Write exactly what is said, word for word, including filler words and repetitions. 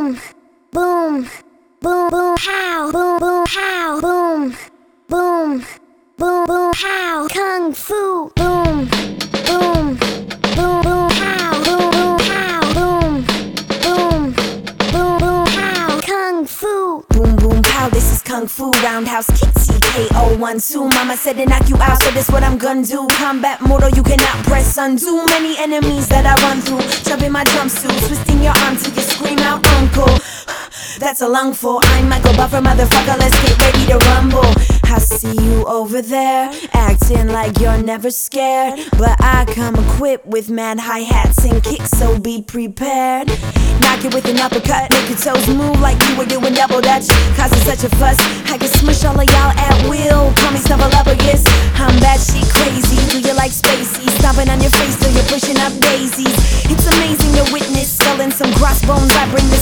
boom, boom, boom, boom, how, boom, boom, how, boom, boom, boom, boom, how, kung fu, boom, boom, boom, boom, how, boom, boom, how, boom, boom, boom, boom, how, kung fu. Boom, boom, pow, this is Kung Fu Roundhouse Kick T K O one two. Mama said to knock you out, so this what I'm gonna do. Combat mortal, you cannot press undo. Many enemies that I run through. Jump in my jumpsuit, twisting your arm till you scream out, uncle. That's a lungful. I'm Michael Buffer, motherfucker, let's get ready to rumble. I see you over there, acting like you're never scared, but I come equipped with mad hi-hats and kicks, so be prepared. Knock it with an uppercut, make your toes move like you were doing double dutch, causing such a fuss. I can smush all of y'all at will, call me Snuffleupagus. I'm batshit crazy, do you like Spacey? Stomping on your face till you're pushing up daisies. It's amazing to witness, selling some crossbones. I bring the